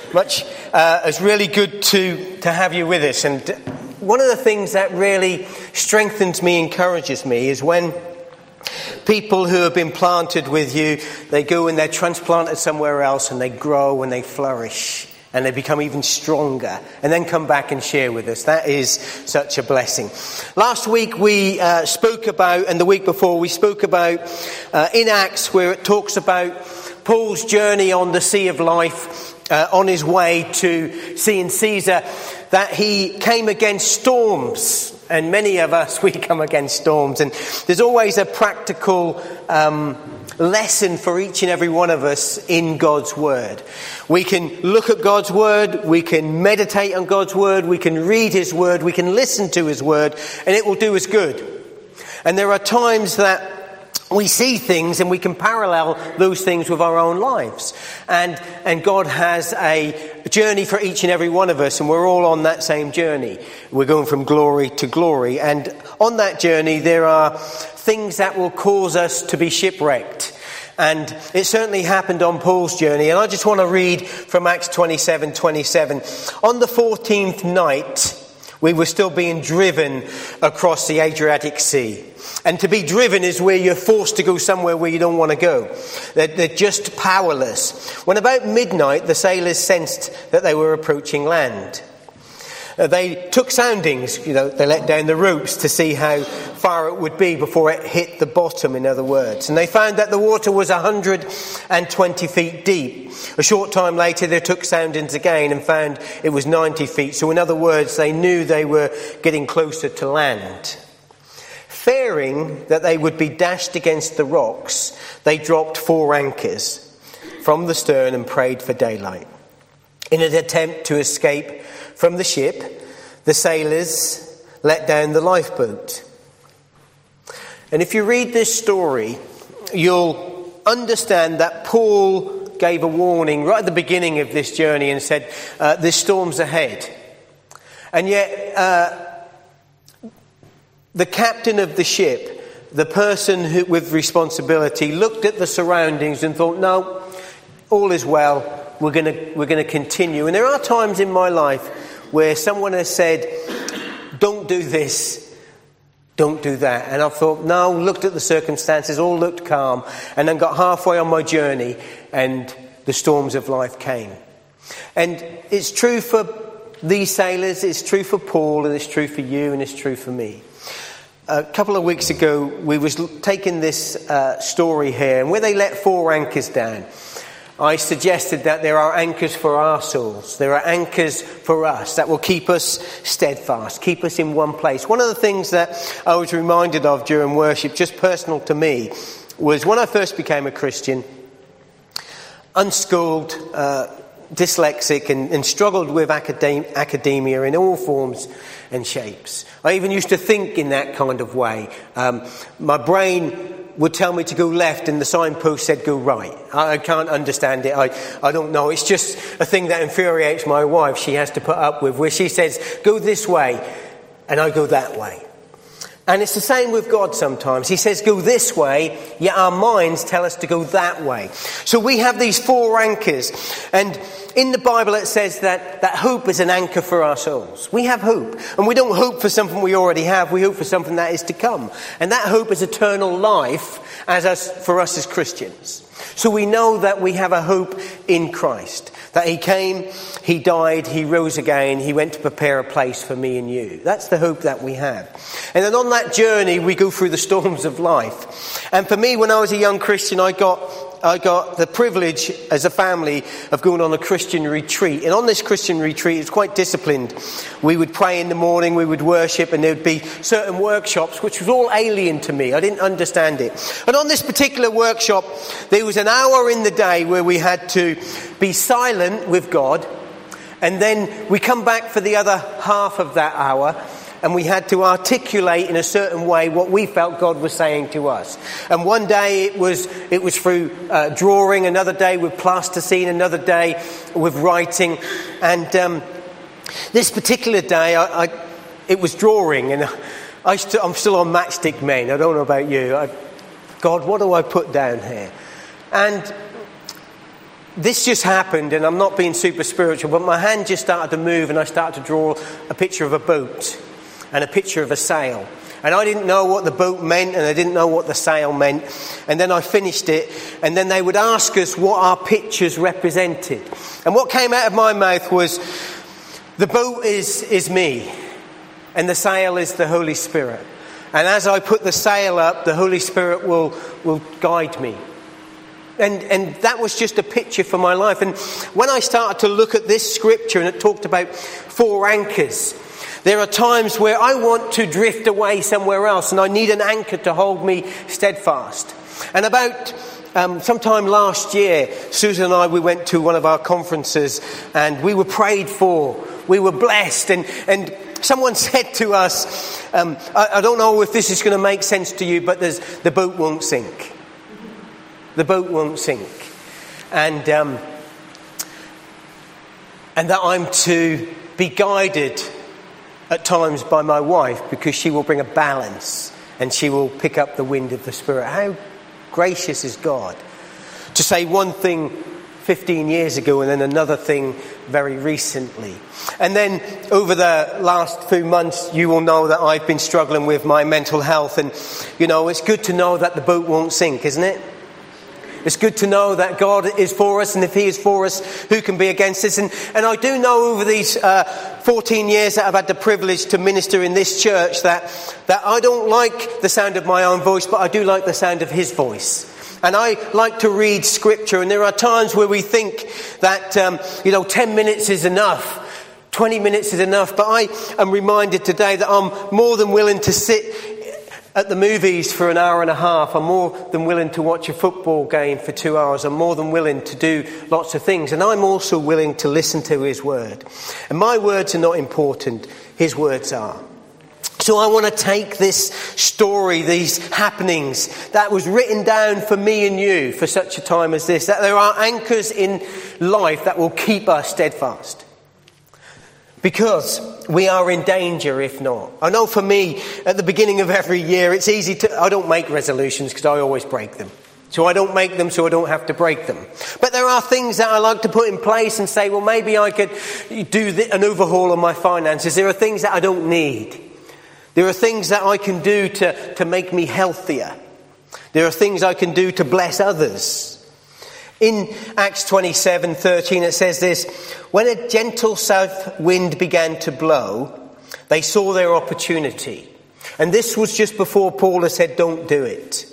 It's really good to have you with us. And one of the things that really strengthens me, encourages me, is when people who have been planted with you, they go and they're transplanted somewhere else and they grow and they flourish and they become even stronger and then come back and share with us. That is such a blessing. Last week we spoke about, and the week before we spoke about in Acts, where it talks about Paul's journey on the Sea of Life, on his way to seeing Caesar, that he came against storms. And many of us, we come against storms. And there's always a practical lesson for each and every one of us in God's Word. We can look at God's Word, we can meditate on God's Word, we can read His Word, we can listen to His Word, and it will do us good. And there are times that we see things and we can parallel those things with our own lives. And God has a journey for each and every one of us, and we're all on that same journey. We're going from glory to glory. And on that journey, there are things that will cause us to be shipwrecked. And it certainly happened on Paul's journey. And I just want to read from Acts 27:27. On the 14th night, we were still being driven across the Adriatic Sea. And to be driven is where you're forced to go somewhere where you don't want to go. They're just powerless. When about midnight, the sailors sensed that they were approaching land. They took soundings, they let down the ropes to see how far it would be before it hit the bottom, in other words. And they found that the water was 120 feet deep. A short time later, they took soundings again and found it was 90 feet. So in other words, they knew they were getting closer to land. Fearing that they would be dashed against the rocks, they dropped 4 anchors from the stern and prayed for daylight. In an attempt to escape from the ship, the sailors let down the lifeboat. And if you read this story, you'll understand that Paul gave a warning right at the beginning of this journey and said, there's storms ahead. And yet, the captain of the ship, the person with responsibility, looked at the surroundings and thought, no, all is well. We're going to continue. And there are times in my life where someone has said, don't do this, don't do that. And I've thought, no, looked at the circumstances, all looked calm, and then got halfway on my journey and the storms of life came. And it's true for these sailors, it's true for Paul, and it's true for you, and it's true for me. A couple of weeks ago, we was taking this story here, and where they let 4 anchors down, I suggested that there are anchors for our souls. There are anchors for us that will keep us steadfast, keep us in one place. One of the things that I was reminded of during worship, just personal to me, was when I first became a Christian, unschooled, dyslexic, and struggled with academia in all forms and shapes. I even used to think in that kind of way. My brain would tell me to go left and the signpost said go right. I can't understand it. I don't know. It's just a thing that infuriates my wife. She has to put up with, where she says go this way and I go that way. And it's the same with God sometimes. He says go this way, yet our minds tell us to go that way. So we have these 4 anchors. And in the Bible it says that hope is an anchor for our souls. We have hope. And we don't hope for something we already have. We hope for something that is to come. And that hope is eternal life for us as Christians. So we know that we have a hope in Christ. That He came, He died, He rose again, He went to prepare a place for me and you. That's the hope that we have. And then on that journey, we go through the storms of life. And for me, when I was a young Christian, I got the privilege as a family of going on a Christian retreat. And on this Christian retreat, it's quite disciplined. We would pray in the morning, we would worship, and there would be certain workshops, which was all alien to me. I didn't understand it. And on this particular workshop, there was an hour in the day where we had to be silent with God. And then we come back for the other half of that hour, and we had to articulate in a certain way what we felt God was saying to us. And one day it was through drawing, another day with plasticine, another day with writing. And this particular day it was drawing, and I'm still on Matchstick Men. I don't know about you. God, what do I put down here? And this just happened, and I'm not being super spiritual, but my hand just started to move, and I started to draw a picture of a boat and a picture of a sail. And I didn't know what the boat meant, and I didn't know what the sail meant. And then I finished it, and then they would ask us what our pictures represented. And what came out of my mouth was, the boat is me, and the sail is the Holy Spirit. And as I put the sail up, the Holy Spirit will guide me. And that was just a picture for my life. And when I started to look at this scripture, and it talked about 4 anchors, there are times where I want to drift away somewhere else, and I need an anchor to hold me steadfast. And about sometime last year, Susan and I, we went to one of our conferences, and we were prayed for. We were blessed, and someone said to us, I don't know if this is going to make sense to you, but the boat won't sink. The boat won't sink. And that I'm to be guided at times by my wife, because she will bring a balance and she will pick up the wind of the Spirit. How gracious is God to say one thing 15 years ago and then another thing very recently. And then over the last few months, you will know that I've been struggling with my mental health. And, you know, it's good to know that the boat won't sink, isn't it? It's good to know that God is for us, and if He is for us, who can be against us? And I do know over these 14 years that I've had the privilege to minister in this church that I don't like the sound of my own voice, but I do like the sound of His voice. And I like to read Scripture, and there are times where we think that 10 minutes is enough, 20 minutes is enough. But I am reminded today that I'm more than willing to sit at the movies for an hour and a half. I'm more than willing to watch a football game for 2 hours. I'm more than willing to do lots of things. And I'm also willing to listen to His word. And my words are not important. His words are. So I want to take this story, these happenings that was written down for me and you for such a time as this, that there are anchors in life that will keep us steadfast. Because we are in danger if not. I know for me, at the beginning of every year, it's easy to... I don't make resolutions because I always break them. So I don't make them so I don't have to break them. But there are things that I like to put in place and say, well, maybe I could do an overhaul on my finances. There are things that I don't need. There are things that I can do to make me healthier. There are things I can do to bless others. In Acts 27:13 it says this: when a gentle south wind began to blow, they saw their opportunity. And this was just before Paul had said, don't do it.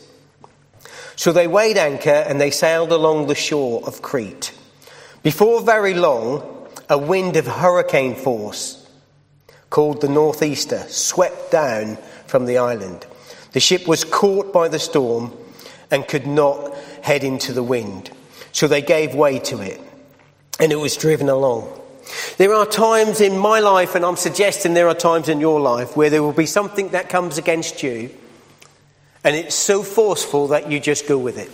So they weighed anchor and they sailed along the shore of Crete. Before very long, a wind of hurricane force, called the northeaster, swept down from the island. The ship was caught by the storm and could not head into the wind. So they gave way to it, and it was driven along. There are times in my life, and I'm suggesting there are times in your life, where there will be something that comes against you, and it's so forceful that you just go with it.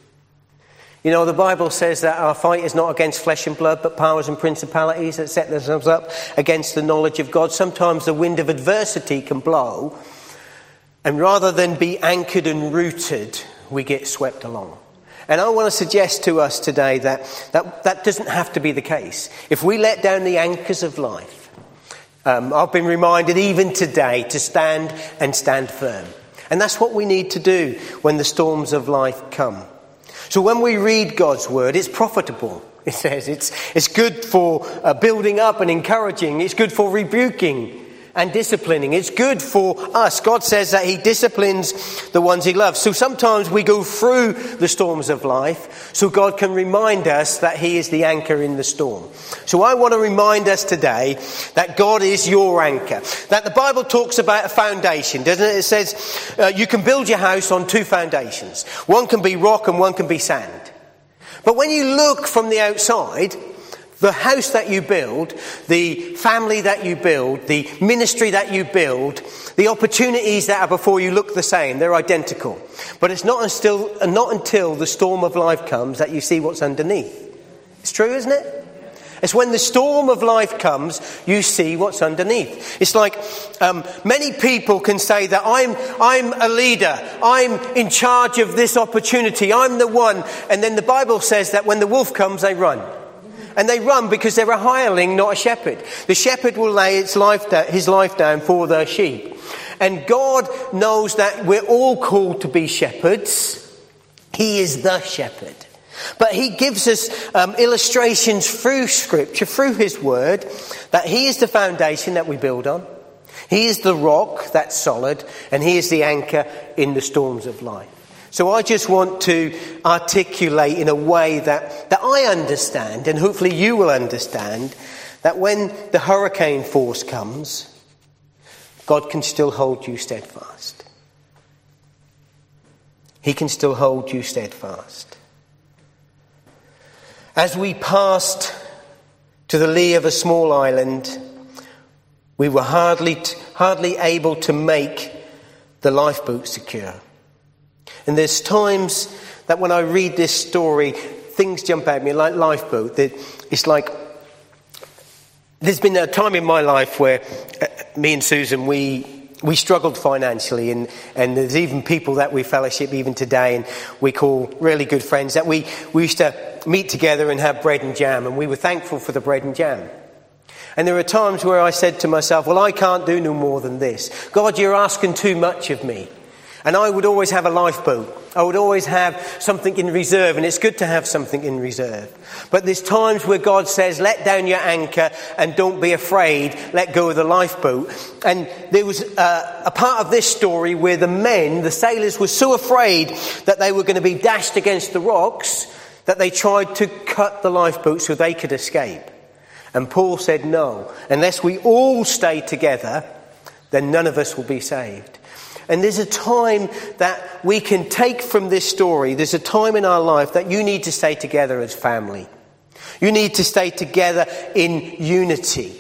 You know, the Bible says that our fight is not against flesh and blood, but powers and principalities that set themselves up against the knowledge of God. Sometimes the wind of adversity can blow, and rather than be anchored and rooted, we get swept along. And I want to suggest to us today that doesn't have to be the case. If we let down the anchors of life, I've been reminded even today to stand and stand firm. And that's what we need to do when the storms of life come. So when we read God's word, it's profitable. It says it's good for building up and encouraging. It's good for rebuking and disciplining. It's good for us. God says that He disciplines the ones He loves. So sometimes we go through the storms of life so God can remind us that He is the anchor in the storm. So I want to remind us today that God is your anchor. That the Bible talks about a foundation, doesn't it? It says you can build your house on 2 foundations. One can be rock and one can be sand. But when you look from the outside, the house that you build, the family that you build, the ministry that you build, the opportunities that are before you look the same. They're identical. But it's not until the storm of life comes that you see what's underneath. It's true, isn't it? It's when the storm of life comes, you see what's underneath. It's like many people can say that I'm a leader, I'm in charge of this opportunity, I'm the one. And then the Bible says that when the wolf comes, they run. And they run because they're a hireling, not a shepherd. The shepherd will lay his life down for the sheep. And God knows that we're all called to be shepherds. He is the shepherd. But he gives us illustrations through Scripture, through his word, that he is the foundation that we build on. He is the rock that's solid, and he is the anchor in the storms of life. So I just want to articulate in a way that I understand, and hopefully you will understand, that when the hurricane force comes, God can still hold you steadfast. He can still hold you steadfast. As we passed to the lee of a small island, we were hardly able to make the lifeboat secure. And there's times that when I read this story, things jump at me like lifeboat. It's like, there's been a time in my life where me and Susan, we struggled financially, and there's even people that we fellowship even today and we call really good friends that we used to meet together and have bread and jam, and we were thankful for the bread and jam. And there are times where I said to myself, well, I can't do no more than this. God, you're asking too much of me. And I would always have a lifeboat. I would always have something in reserve, and it's good to have something in reserve. But there's times where God says, let down your anchor and don't be afraid, let go of the lifeboat. And there was a part of this story where the sailors were so afraid that they were going to be dashed against the rocks that they tried to cut the lifeboat so they could escape. And Paul said, no, unless we all stay together, then none of us will be saved. And there's a time that we can take from this story. There's a time in our life that you need to stay together as family. You need to stay together in unity.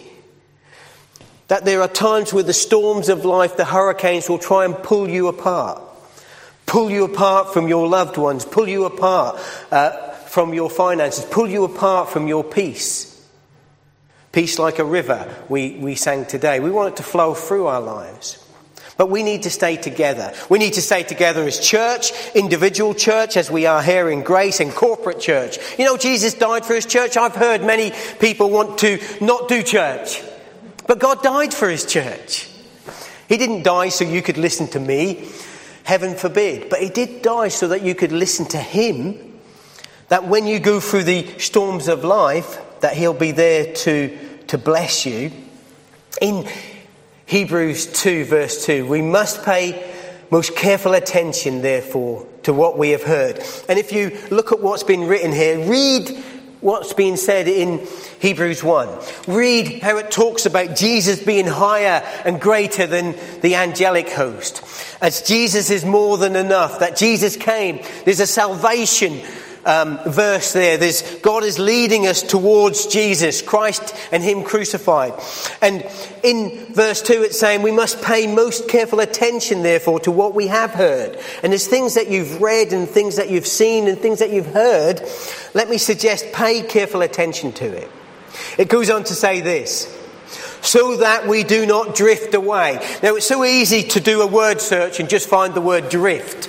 That there are times where the storms of life, the hurricanes, will try and pull you apart. Pull you apart from your loved ones. Pull you apart from your finances. Pull you apart from your peace. Peace like a river, we sang today. We want it to flow through our lives. But we need to stay together. We need to stay together as church, individual church, as we are here in Grace, and corporate church. You know, Jesus died for his church. I've heard many people want to not do church. But God died for his church. He didn't die so you could listen to me. Heaven forbid. But he did die so that you could listen to him. That when you go through the storms of life, that he'll be there to bless you. In Hebrews 2 verse 2, we must pay most careful attention, therefore, to what we have heard. And if you look at what's been written here, read what's been said in Hebrews 1. Read how it talks about Jesus being higher and greater than the angelic host. As Jesus is more than enough, that Jesus came. There's a salvation verse there. God is leading us towards Jesus, Christ and him crucified. And in verse 2 it's saying we must pay most careful attention therefore to what we have heard. And there's things that you've read and things that you've seen and things that you've heard. Let me suggest pay careful attention to it. It goes on to say this: so that we do not drift away. Now it's so easy to do a word search and just find the word drift.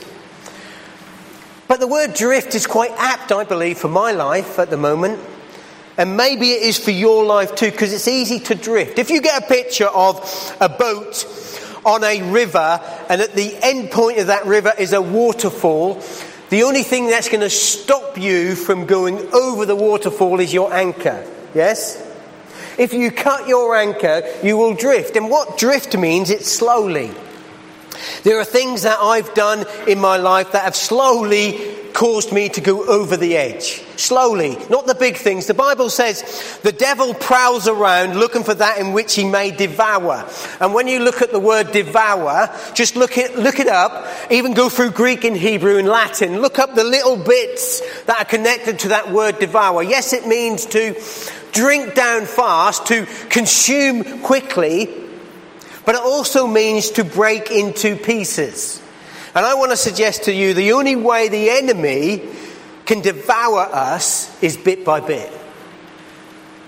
But the word drift is quite apt, I believe, for my life at the moment. And maybe it is for your life too, because it's easy to drift. If you get a picture of a boat on a river, and at the end point of that river is a waterfall, the only thing that's going to stop you from going over the waterfall is your anchor. Yes? If you cut your anchor, you will drift. And what drift means, it's slowly. There are things that I've done in my life that have slowly caused me to go over the edge. Slowly, not the big things. The Bible says the devil prowls around looking for that in which he may devour. And when you look at the word devour, just look it up. Even go through Greek and Hebrew and Latin. Look up the little bits that are connected to that word devour. Yes, it means to drink down fast, to consume quickly. But it also means to break into pieces. And I want to suggest to you the only way the enemy can devour us is bit by bit.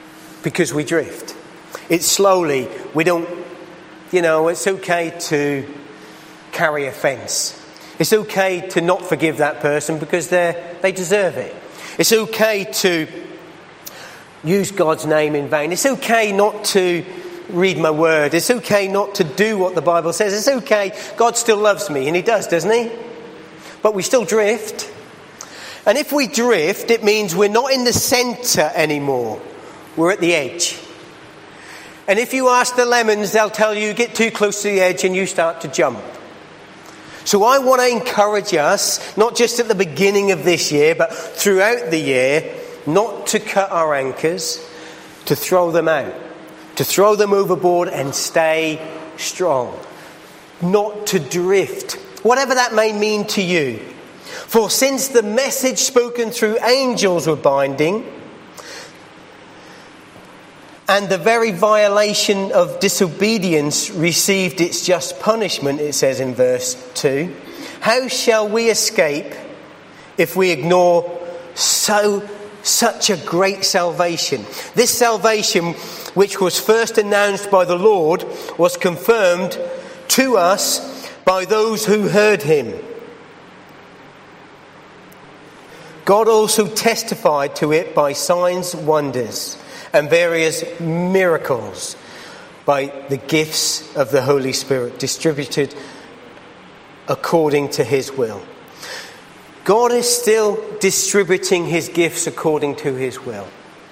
because we drift. It's slowly. We don't, it's okay to carry offence. It's okay to not forgive that person because they deserve it. It's okay to use God's name in vain. It's okay not to read my word. It's okay not to do what the Bible says. It's okay. God still loves me, and he does, doesn't he? But we still drift. And if we drift, it means we're not in the centre anymore. We're at the edge. And if you ask the lemons, they'll tell you get too close to the edge and you start to jump. So I want to encourage us, not just at the beginning of this year, but throughout the year, not to cut our anchors, to throw them out, to throw them overboard and stay strong. Not to drift, whatever that may mean to you. For since the message spoken through angels were binding, and the very violation of disobedience received its just punishment, it says in verse 2, how shall we escape if we ignore such a great salvation? This salvation, which was first announced by the Lord, was confirmed to us by those who heard him. God also testified to it by signs, wonders, and various miracles, by the gifts of the Holy Spirit distributed according to his will. God is still distributing his gifts according to his will.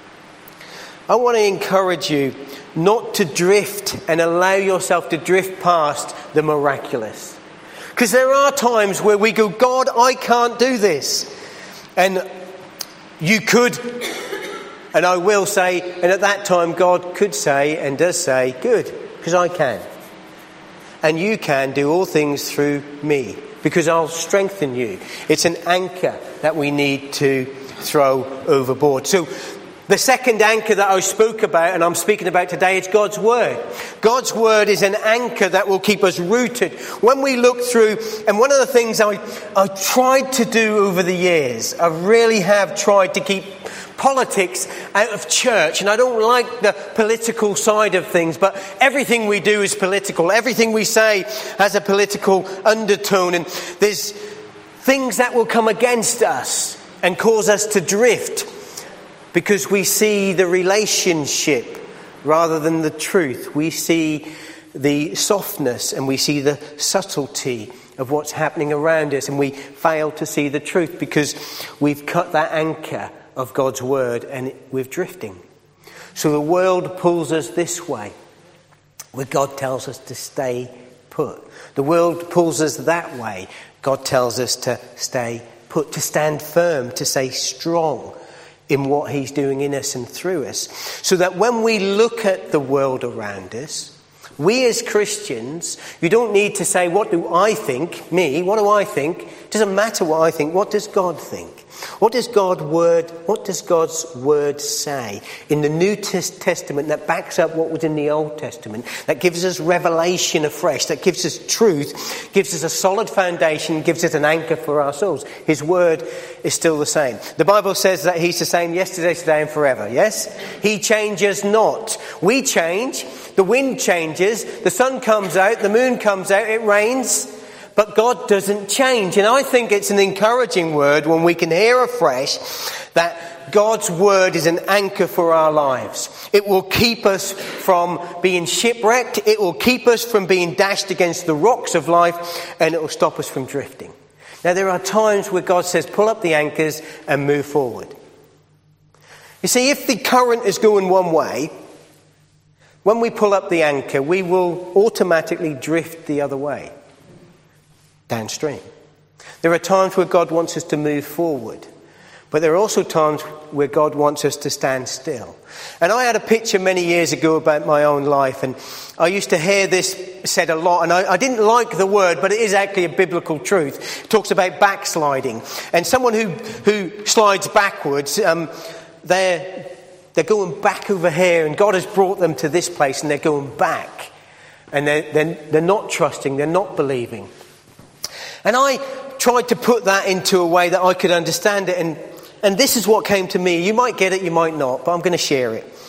I want to encourage you not to drift and allow yourself to drift past the miraculous. Because there are times where we go, God, I can't do this. And you could, and I will say, and at that time God could say and does say, good, because I can. And you can do all things through me, because I'll strengthen you. It's an anchor that we need to throw overboard. So the second anchor that I spoke about, and I'm speaking about today, is God's Word. God's Word is an anchor that will keep us rooted. When we look through, and one of the things I tried to do over the years, I really have tried to keep politics out of church, and I don't like the political side of things, but everything we do is political. Everything we say has a political undertone, and there's things that will come against us and cause us to drift because we see the relationship rather than the truth. We see the softness and we see the subtlety of what's happening around us, and we fail to see the truth because we've cut that anchor of God's word and we're drifting. So the world pulls us this way, where God tells us to stay put. The world pulls us that way. God tells us to stay put, to stand firm, to stay strong in what he's doing in us and through us. So that when we look at the world around us, we as Christians, you don't need to say, what do I think? Me, what do I think? It doesn't matter what I think. What does God think? What does God's word say in the New Testament that backs up what was in the Old Testament, that gives us revelation afresh, that gives us truth, gives us a solid foundation, gives us an anchor for our souls? His word is still the same. The Bible says that he's the same yesterday, today and forever, yes? He changes not. We change, the wind changes, the sun comes out, the moon comes out, it rains. But God doesn't change. And I think it's an encouraging word when we can hear afresh that God's word is an anchor for our lives. It will keep us from being shipwrecked. It will keep us from being dashed against the rocks of life. And it will stop us from drifting. Now, there are times where God says, pull up the anchors and move forward. You see, if the current is going one way, when we pull up the anchor, we will automatically drift the other way. Downstream. There are times where God wants us to move forward, but there are also times where God wants us to stand still. And I had a picture many years ago about my own life, and I used to hear this said a lot, and I didn't like the word, but it is actually a biblical truth. It talks about backsliding, and someone who slides backwards, they're going back over here, and God has brought them to this place, and they're going back, and they're not trusting, they're not believing. And I tried to put that into a way that I could understand it. And this is what came to me. You might get it, you might not, but I'm going to share it.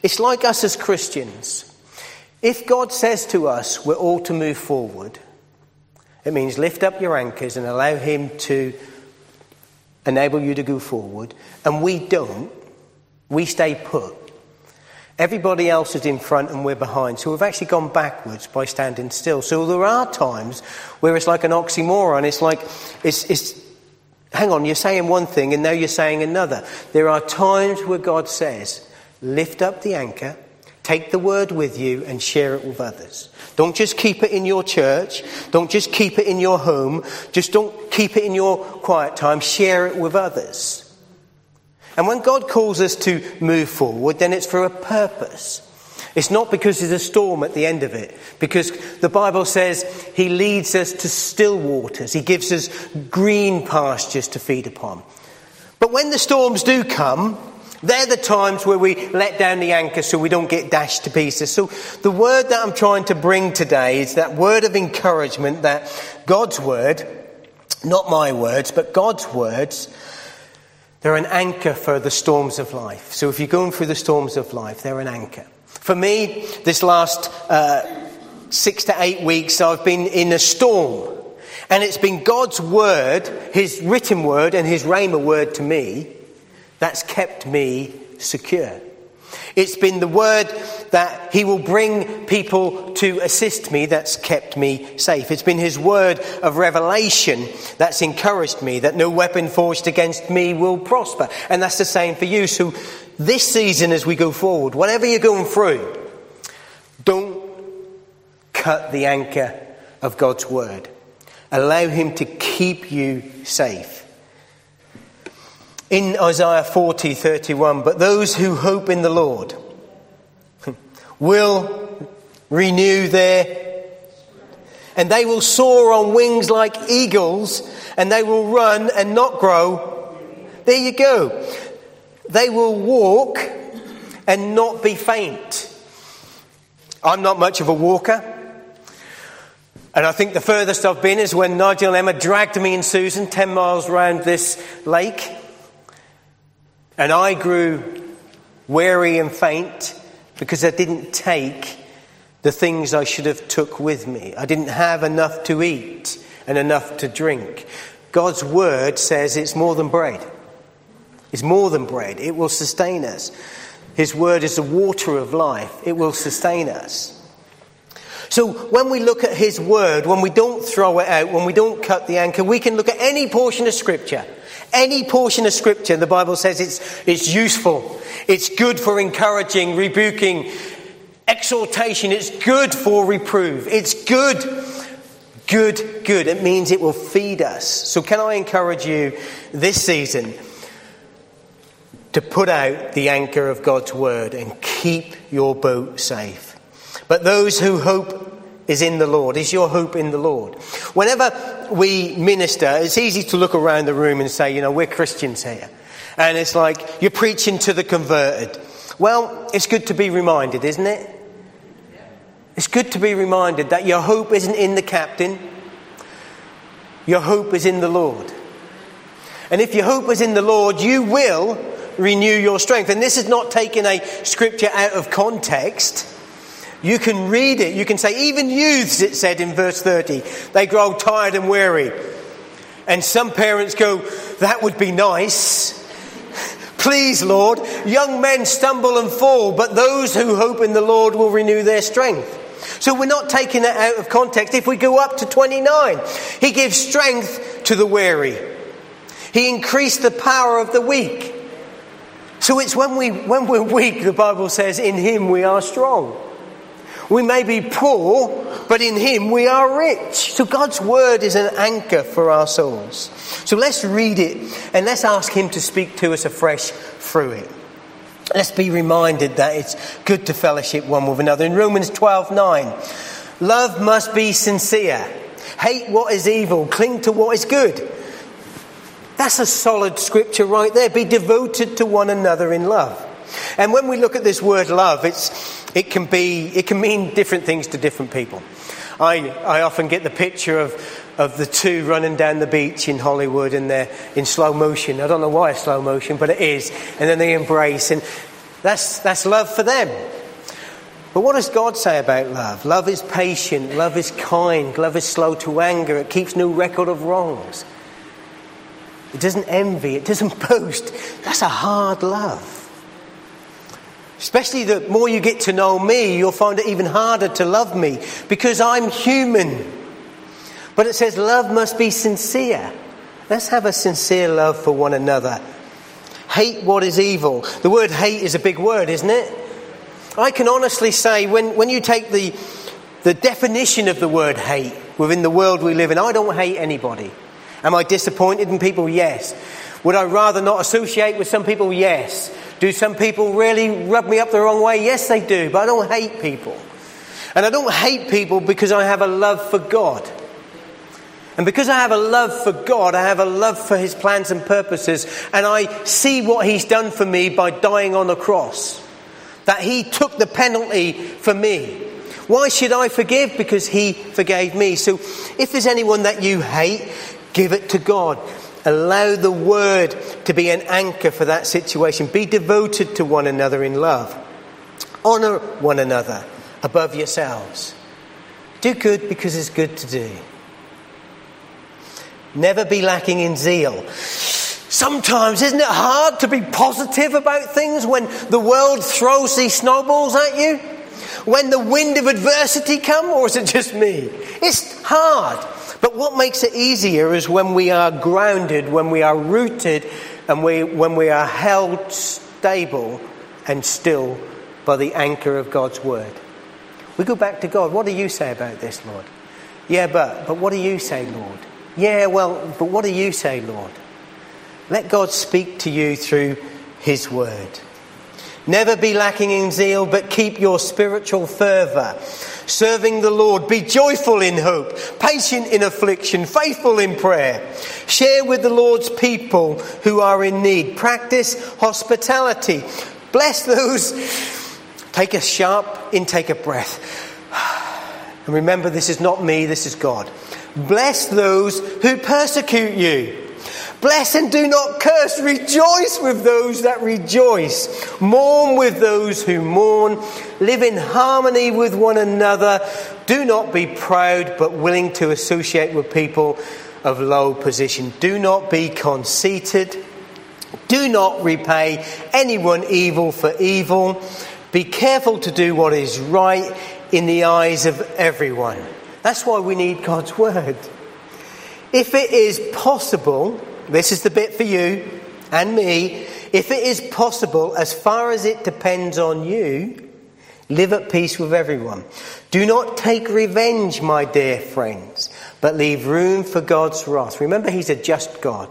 It's like us as Christians. If God says to us we're all to move forward, it means lift up your anchors and allow him to enable you to go forward. And we don't. We stay put. Everybody else is in front and we're behind. So we've actually gone backwards by standing still. So there are times where it's like an oxymoron. It's like, hang on, you're saying one thing and now you're saying another. There are times where God says, lift up the anchor, take the word with you and share it with others. Don't just keep it in your church. Don't just keep it in your home. Just don't keep it in your quiet time. Share it with others. And when God calls us to move forward, then it's for a purpose. It's not because there's a storm at the end of it. Because the Bible says he leads us to still waters. He gives us green pastures to feed upon. But when the storms do come, they're the times where we let down the anchor so we don't get dashed to pieces. So the word that I'm trying to bring today is that word of encouragement that God's word, not my words, but God's words, they're an anchor for the storms of life. So if you're going through the storms of life, they're an anchor. For me, this last 6 to 8 weeks, I've been in a storm. And it's been God's word, his written word and his rhema word to me, that's kept me secure. It's been the word that he will bring people to assist me that's kept me safe. It's been his word of revelation that's encouraged me that no weapon forged against me will prosper. And that's the same for you. So this season as we go forward, whatever you're going through, don't cut the anchor of God's word. Allow him to keep you safe. In Isaiah 40:31, but those who hope in the Lord will renew and they will soar on wings like eagles, and they will run and not grow. There you go. They will walk and not be faint. I'm not much of a walker. And I think the furthest I've been is when Nigel and Emma dragged me and Susan 10 miles round this lake. And I grew weary and faint because I didn't take the things I should have took with me. I didn't have enough to eat and enough to drink. God's word says it's more than bread. It's more than bread. It will sustain us. His word is the water of life. It will sustain us. So when we look at his word, when we don't throw it out, when we don't cut the anchor, we can look at any portion of scripture. Any portion of scripture, the Bible says it's useful. It's good for encouraging, rebuking, exhortation. It's good for reproof. It's good. It means it will feed us. So can I encourage you this season to put out the anchor of God's word and keep your boat safe? But those who hope is in the Lord. Is your hope in the Lord? Whenever we minister, it's easy to look around the room and say, we're Christians here. And it's like you're preaching to the converted. Well, it's good to be reminded, isn't it? It's good to be reminded that your hope isn't in the captain. Your hope is in the Lord. And if your hope is in the Lord, you will renew your strength. And this is not taking a scripture out of context. You can read it. You can say, even youths, it said in verse 30, they grow tired and weary. And some parents go, that would be nice. Please, Lord, young men stumble and fall, but those who hope in the Lord will renew their strength. So we're not taking it out of context. If we go up to 29, he gives strength to the weary. He increased the power of the weak. So it's when we're weak, the Bible says, in him we are strong. We may be poor, but in him we are rich. So God's word is an anchor for our souls. So let's read it and let's ask him to speak to us afresh through it. Let's be reminded that it's good to fellowship one with another. In Romans 12:9, love must be sincere. Hate what is evil. Cling to what is good. That's a solid scripture right there. Be devoted to one another in love. And when we look at this word love, it can mean different things to different people. I often get the picture of the two running down the beach in Hollywood and they're in slow motion. I don't know why it's slow motion, but it is. And then they embrace. And That's love for them. But what does God say about love? Love is patient, love is kind, love is slow to anger, it keeps no record of wrongs. It doesn't envy, it doesn't boast. That's a hard love. Especially the more you get to know me, you'll find it even harder to love me because I'm human. But it says love must be sincere. Let's have a sincere love for one another. Hate what is evil. The word hate is a big word, isn't it? I can honestly say when you take the definition of the word hate within the world we live in, I don't hate anybody. Am I disappointed in people? Yes. Would I rather not associate with some people? Yes. Do some people really rub me up the wrong way? Yes, they do. But I don't hate people. And I don't hate people because I have a love for God. And because I have a love for God, I have a love for his plans and purposes. And I see what he's done for me by dying on the cross. That he took the penalty for me. Why should I forgive? Because he forgave me. So if there's anyone that you hate, give it to God. Allow the word to be an anchor for that situation. Be devoted to one another in love. Honour one another above yourselves. Do good because it's good to do. Never be lacking in zeal. Sometimes, isn't it hard to be positive about things when the world throws these snowballs at you? When the wind of adversity comes, or is it just me? It's hard. But what makes it easier is when we are grounded, when we are rooted, and when we are held stable and still by the anchor of God's word. We go back to God. What do you say about this, Lord? Yeah, but what do you say, Lord? Yeah, well, but what do you say, Lord? Let God speak to you through his word. Never be lacking in zeal, but keep your spiritual fervour. Serving the Lord, be joyful in hope, patient in affliction, faithful in prayer. Share with the Lord's people who are in need. Practice hospitality. Bless those. Take a sharp intake of breath. And remember, this is not me, this is God. Bless those who persecute you. Bless and do not curse. Rejoice with those that rejoice. Mourn with those who mourn. Live in harmony with one another. Do not be proud, but willing to associate with people of low position. Do not be conceited. Do not repay anyone evil for evil. Be careful to do what is right in the eyes of everyone. That's why we need God's word. If it is possible, this is the bit for you and me. If it is possible, as far as it depends on you, live at peace with everyone. Do not take revenge, my dear friends, but leave room for God's wrath. Remember, he's a just God.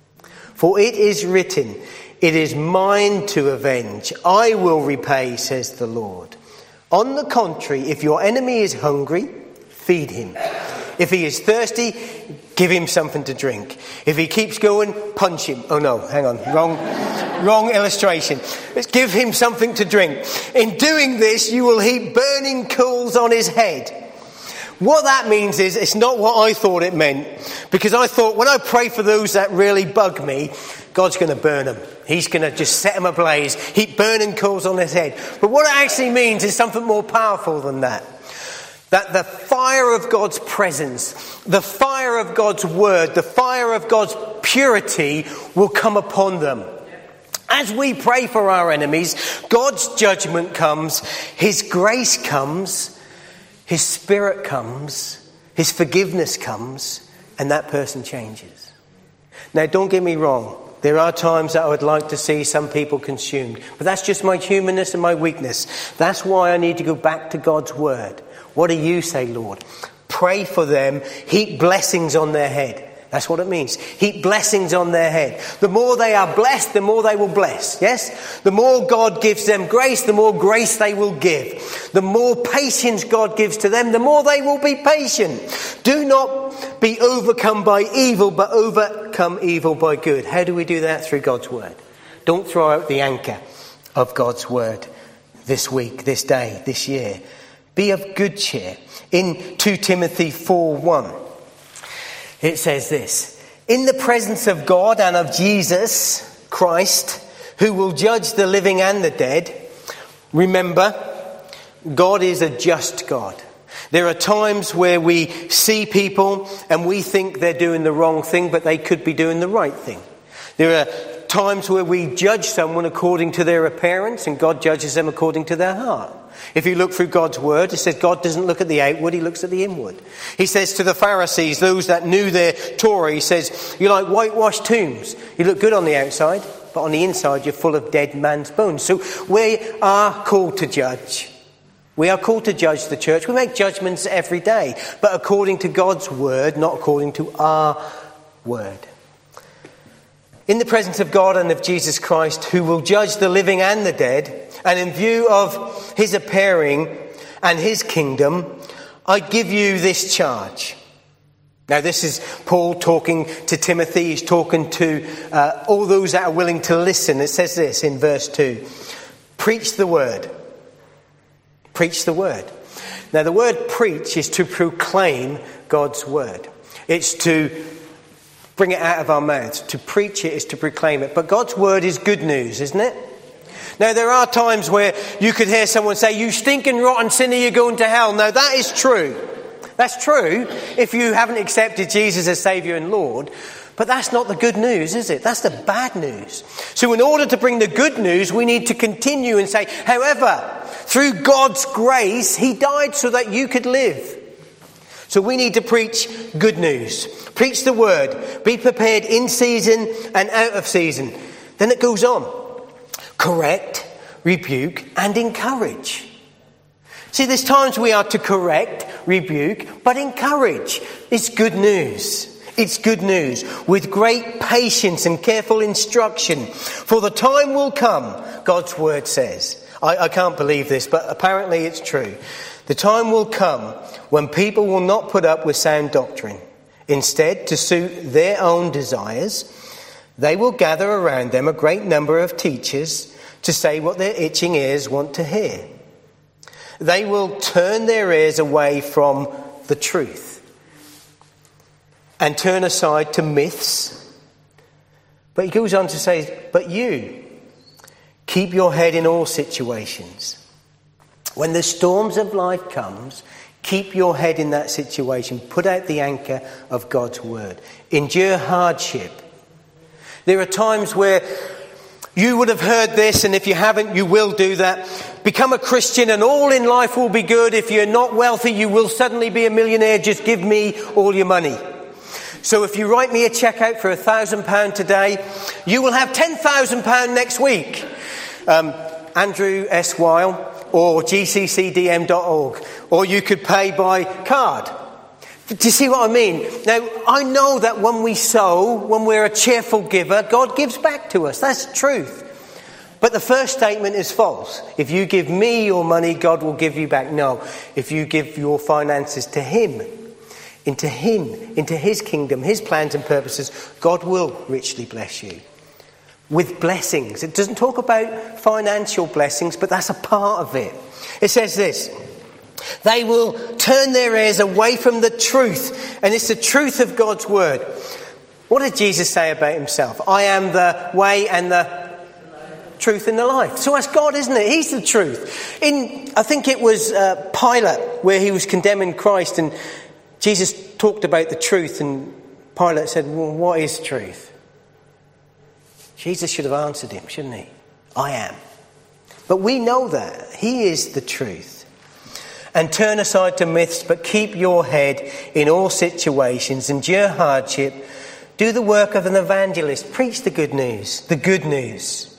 For it is written, it is mine to avenge. I will repay, says the Lord. On the contrary, if your enemy is hungry, feed him. If he is thirsty, give him something to drink. If he keeps going, punch him. Oh no, hang on. Wrong illustration. Let's give him something to drink. In doing this, you will heap burning coals on his head. What that means is, it's not what I thought it meant. Because I thought, when I pray for those that really bug me, God's going to burn them. He's going to just set them ablaze, heap burning coals on his head. But what it actually means is something more powerful than that. That the fire of God's presence, the fire of God's word, the fire of God's purity will come upon them. As we pray for our enemies, God's judgment comes, his grace comes, his spirit comes, his forgiveness comes, and that person changes. Now, don't get me wrong. There are times that I would like to see some people consumed. But that's just my humanness and my weakness. That's why I need to go back to God's word. What do you say, Lord? Pray for them. Heap blessings on their head. That's what it means. Heap blessings on their head. The more they are blessed, the more they will bless. Yes? The more God gives them grace, the more grace they will give. The more patience God gives to them, the more they will be patient. Do not be overcome by evil, but overcome evil by good. How do we do that? Through God's word. Don't throw out the anchor of God's word this week, this day, this year. Be of good cheer. In 2 Timothy 4:1, it says this: in the presence of God and of Jesus Christ, who will judge the living and the dead. Remember, God is a just God. There are times where we see people and we think they're doing the wrong thing, but they could be doing the right thing. There are times where we judge someone according to their appearance, and God judges them according to their heart. If you look through God's word, it says God doesn't look at the outward, he looks at the inward. He says to the Pharisees, those that knew their Torah, he says, you're like whitewashed tombs. You look good on the outside, but on the inside you're full of dead man's bones. So we are called to judge. We are called to judge the church. We make judgments every day, but according to God's word, not according to our word. In the presence of God and of Jesus Christ, who will judge the living and the dead, and in view of his appearing and his kingdom, I give you this charge. Now, this is Paul talking to Timothy. He's talking to all those that are willing to listen. It says this in verse 2. Preach the word. Preach the word. Now, the word preach is to proclaim God's word. It's to bring it out of our mouths. To preach it is to proclaim it. But God's word is good news, isn't it? Now, there are times where you could hear someone say, you stinking rotten sinner, you're going to hell. Now, that is true. That's true if you haven't accepted Jesus as Saviour and Lord. But that's not the good news, is it? That's the bad news. So in order to bring the good news, we need to continue and say, however, through God's grace, he died so that you could live. So we need to preach good news. Preach the word. Be prepared in season and out of season. Then it goes on. Correct, rebuke, and encourage. See, there's times we are to correct, rebuke, but encourage. It's good news. It's good news. With great patience and careful instruction. For the time will come, God's word says. I can't believe this, but apparently it's true. The time will come when people will not put up with sound doctrine. Instead, to suit their own desires, they will gather around them a great number of teachers to say what their itching ears want to hear. They will turn their ears away from the truth and turn aside to myths. But he goes on to say, but you, keep your head in all situations. When the storms of life comes, keep your head in that situation. Put out the anchor of God's word. Endure hardship. There are times where you would have heard this, and if you haven't, you will do that. Become a Christian and all in life will be good. If you're not wealthy, you will suddenly be a millionaire. Just give me all your money. So if you write me a cheque out for £1,000 today, you will have £10,000 next week. Andrew S. Weil or gccdm.org. Or you could pay by card. Do you see what I mean? Now, I know that when we sow, when we're a cheerful giver, God gives back to us. That's truth. But the first statement is false. If you give me your money, God will give you back. No. If you give your finances to him, into his kingdom, his plans and purposes, God will richly bless you. With blessings. It doesn't talk about financial blessings, but that's a part of it. It says this. They will turn their ears away from the truth. And it's the truth of God's word. What did Jesus say about himself? I am the way and the truth and the life. So that's God, isn't it? He's the truth. I think it was Pilate where he was condemning Christ, and Jesus talked about the truth, and Pilate said, well, what is truth? Jesus should have answered him, shouldn't he? I am. But we know that. He is the truth. And turn aside to myths, but keep your head in all situations. Endure hardship. Do the work of an evangelist. Preach the good news. The good news.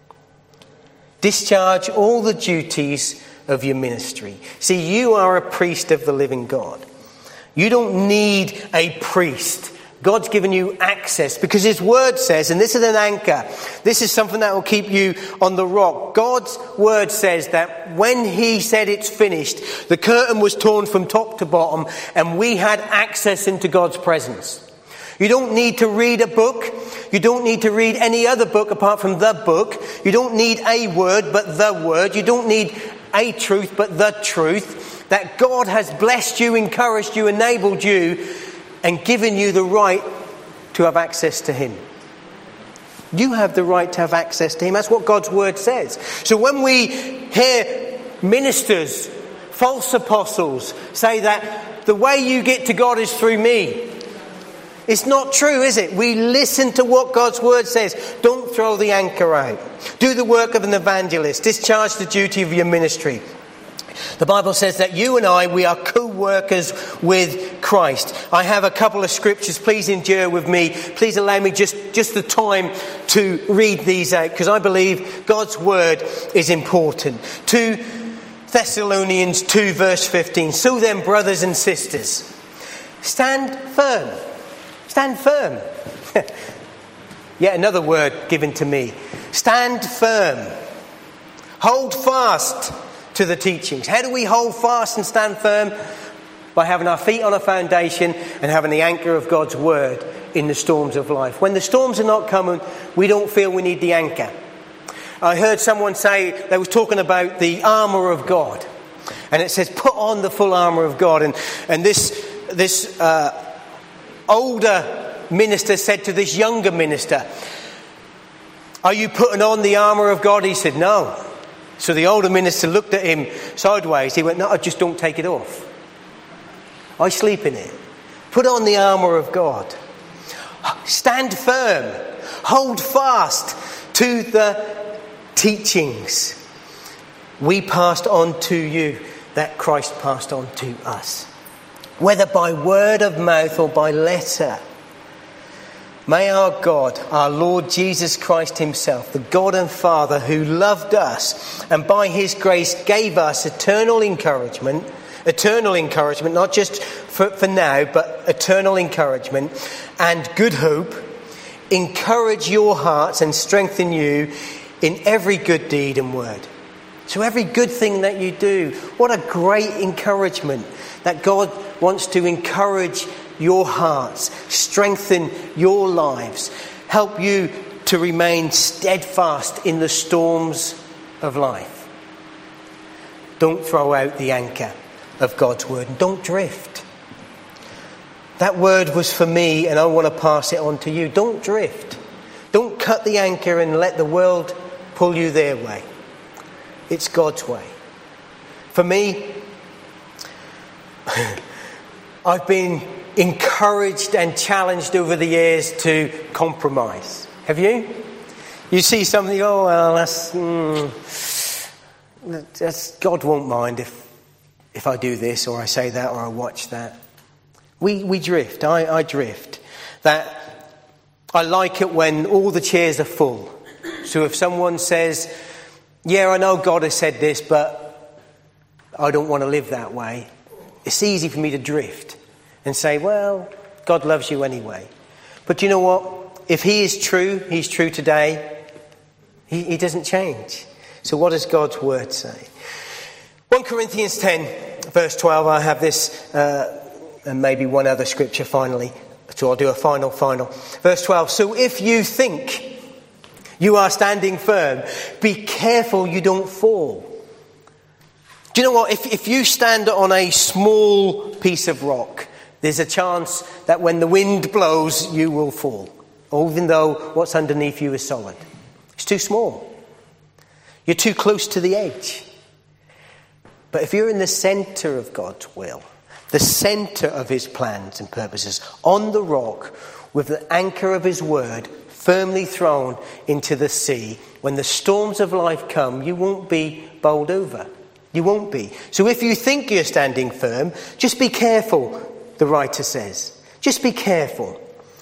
Discharge all the duties of your ministry. See, you are a priest of the living God. You don't need a priest. God's given you access because his word says, and this is an anchor, this is something that will keep you on the rock. God's word says that when he said it's finished, the curtain was torn from top to bottom and we had access into God's presence. You don't need to read a book. You don't need to read any other book apart from the book. You don't need a word but the word. You don't need a truth but the truth. That God has blessed you, encouraged you, enabled you, and given you the right to have access to him. You have the right to have access to him. That's what God's word says. So when we hear ministers, false apostles, say that the way you get to God is through me, it's not true, is it? We listen to what God's word says. Don't throw the anchor out. Do the work of an evangelist. Discharge the duty of your ministry. The Bible says that you and I, we are co-workers with Christ. I have a couple of scriptures. Please endure with me. Please allow me just the time to read these out, because I believe God's word is important. 2 Thessalonians 2 verse 15. So then, brothers and sisters, stand firm. Stand firm. Yet another word given to me. Stand firm. Hold fast to the teachings. How do we hold fast and stand firm? By having our feet on a foundation and having the anchor of God's word in the storms of life. When the storms are not coming, we don't feel we need the anchor. I heard someone say, they were talking about the armour of God. And it says, put on the full armour of God. And this older minister said to this younger minister, are you putting on the armour of God? He said, no. So the older minister looked at him sideways. He went, no, I just don't take it off. I sleep in it. Put on the armour of God. Stand firm. Hold fast to the teachings we passed on to you, that Christ passed on to us. Whether by word of mouth or by letter, may our God, our Lord Jesus Christ himself, the God and Father who loved us and by his grace gave us eternal encouragement, not just for now, but eternal encouragement and good hope, encourage your hearts and strengthen you in every good deed and word. So every good thing that you do, what a great encouragement that God wants to encourage your hearts, strengthen your lives, help you to remain steadfast in the storms of life. Don't throw out the anchor of God's word. Don't drift. That word was for me, and I want to pass it on to you. Don't drift. Don't cut the anchor and let the world pull you their way. It's God's way. For me, I've been encouraged and challenged over the years to compromise. Have you? You see something, oh well, that's God won't mind if I do this or I say that or I watch that. We drift. I drift. That I like it when all the chairs are full. So if someone says, yeah, I know God has said this, but I don't want to live that way, it's easy for me to drift and say, well, God loves you anyway. But you know what? If he is true, he's true today. He doesn't change. So what does God's word say? 1 Corinthians 10, verse 12, I have this, and maybe one other scripture finally. So I'll do a final. Verse 12, so if you think you are standing firm, be careful you don't fall. Do you know what? If you stand on a small piece of rock, there's a chance that when the wind blows, you will fall, even though what's underneath you is solid. It's too small. You're too close to the edge. But if you're in the centre of God's will, the centre of his plans and purposes, on the rock, with the anchor of his word firmly thrown into the sea, when the storms of life come, you won't be bowled over. You won't be. So if you think you're standing firm, just be careful, the writer says. Just be careful.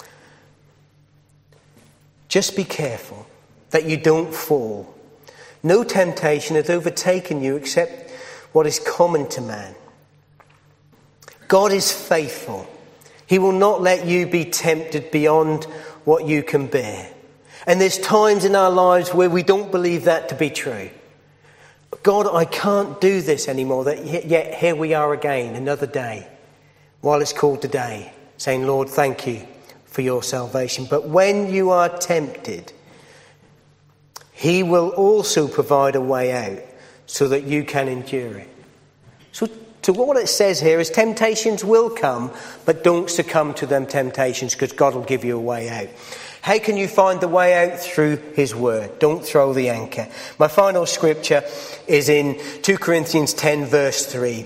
Just be careful that you don't fall. No temptation has overtaken you except what is common to man. God is faithful. He will not let you be tempted beyond what you can bear. And there's times in our lives where we don't believe that to be true. God, I can't do this anymore. Yet here we are again, another day, while it's called today, saying, Lord, thank you for your salvation. But when you are tempted, he will also provide a way out so that you can endure it. So what it says here is temptations will come, but don't succumb to them temptations, because God will give you a way out. How can you find the way out? Through his word. Don't throw the anchor. My final scripture is in 2 Corinthians 10 verse 3.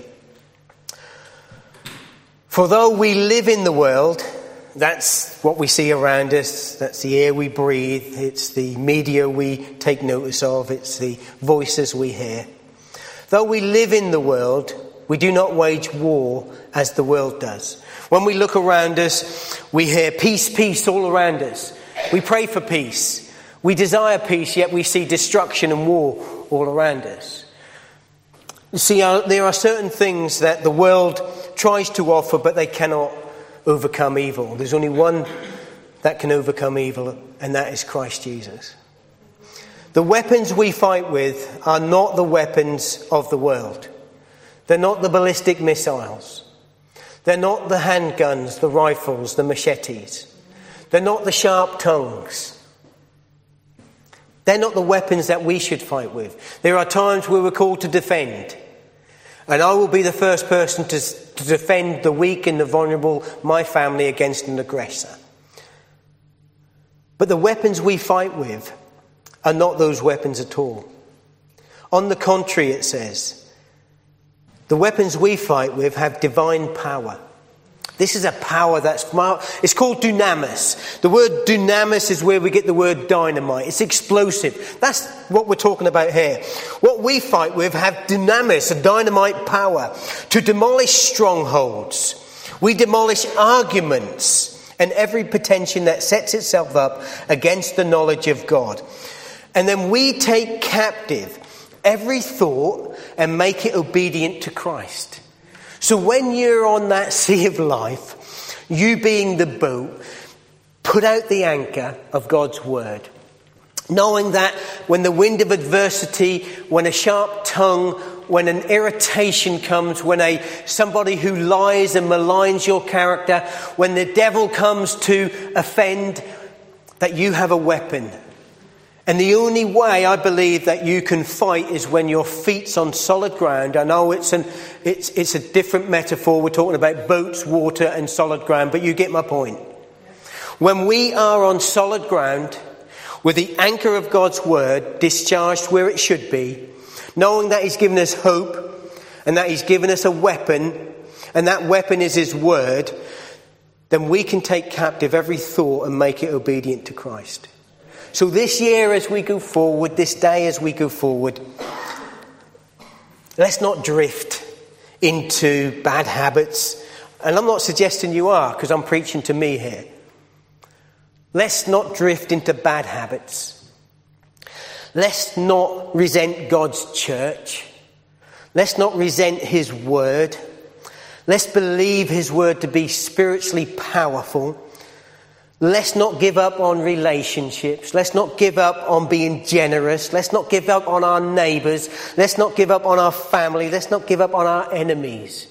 For though we live in the world, that's what we see around us, that's the air we breathe, it's the media we take notice of, it's the voices we hear. Though we live in the world, we do not wage war as the world does. When we look around us, we hear peace, peace all around us. We pray for peace. We desire peace, yet we see destruction and war all around us. You see, there are certain things that the world tries to offer, but they cannot overcome evil. There's only one that can overcome evil, and that is Christ Jesus. The weapons we fight with are not the weapons of the world. They're not the ballistic missiles. They're not the handguns, the rifles, the machetes. They're not the sharp tongues. They're not the weapons that we should fight with. There are times where we're called to defend. And I will be the first person to defend the weak and the vulnerable, my family, against an aggressor. But the weapons we fight with are not those weapons at all. On the contrary, it says, the weapons we fight with have divine power. This is a power it's called dunamis. The word dunamis is where we get the word dynamite. It's explosive. That's what we're talking about here. What we fight with have dunamis, a dynamite power, to demolish strongholds. We demolish arguments and every pretension that sets itself up against the knowledge of God. And then we take captive every thought and make it obedient to Christ. So when you're on that sea of life, you being the boat, put out the anchor of God's word, knowing that when the wind of adversity, when a sharp tongue, when an irritation comes, when somebody who lies and maligns your character, when the devil comes to offend, that you have a weapon. And the only way I believe that you can fight is when your feet's on solid ground. I know it's a different metaphor. We're talking about boats, water and solid ground, but you get my point. When we are on solid ground with the anchor of God's word discharged where it should be, knowing that he's given us hope and that he's given us a weapon, and that weapon is his word, then we can take captive every thought and make it obedient to Christ. So this year as we go forward, this day as we go forward, let's not drift into bad habits. And I'm not suggesting you are, because I'm preaching to me here. Let's not drift into bad habits. Let's not resent God's church. Let's not resent his word. Let's believe his word to be spiritually powerful. Let's not give up on relationships. Let's not give up on being generous. Let's not give up on our neighbours. Let's not give up on our family. Let's not give up on our enemies.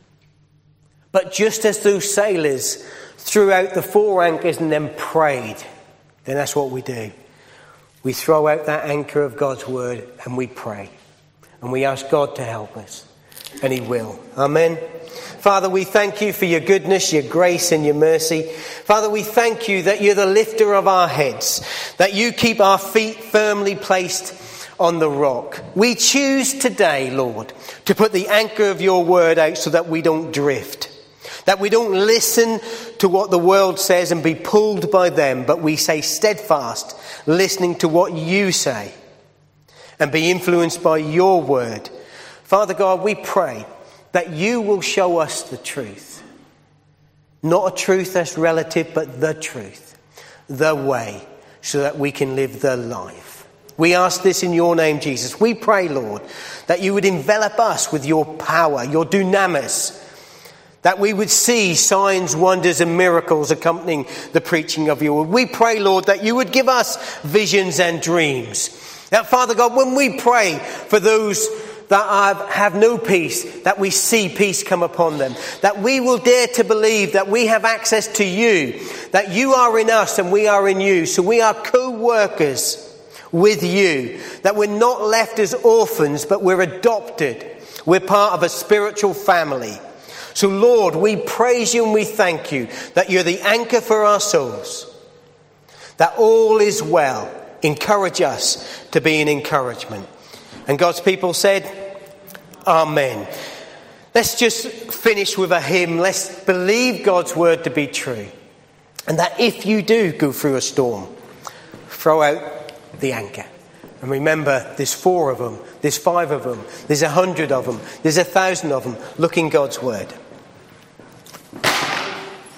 But just as those sailors threw out the 4 anchors and then prayed, then that's what we do. We throw out that anchor of God's word and we pray. And we ask God to help us. And he will. Amen. Father, we thank you for your goodness, your grace and your mercy. Father, we thank you that you're the lifter of our heads, that you keep our feet firmly placed on the rock. We choose today, Lord, to put the anchor of your word out so that we don't drift, that we don't listen to what the world says and be pulled by them, but we stay steadfast, listening to what you say and be influenced by your word. Father God, we pray that you will show us the truth. Not a truth that's relative, but the truth, the way, so that we can live the life. We ask this in your name, Jesus. We pray, Lord, that you would envelop us with your power, your dunamis, that we would see signs, wonders and miracles accompanying the preaching of your word. We pray, Lord, that you would give us visions and dreams. That, Father God, when we pray for those that have no peace, that we see peace come upon them. That we will dare to believe that we have access to you, that you are in us and we are in you. So we are co-workers with you, that we're not left as orphans, but we're adopted. We're part of a spiritual family. So Lord, we praise you and we thank you that you're the anchor for our souls, that all is well. Encourage us to be an encouragement. And God's people said, Amen. Let's just finish with a hymn. Let's believe God's word to be true. And that if you do go through a storm, throw out the anchor. And remember, there's 4 of them, there's 5 of them, there's 100 of them, there's 1,000 of them. Look in God's word.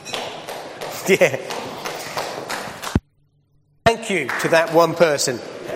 Yeah. Thank you to that one person.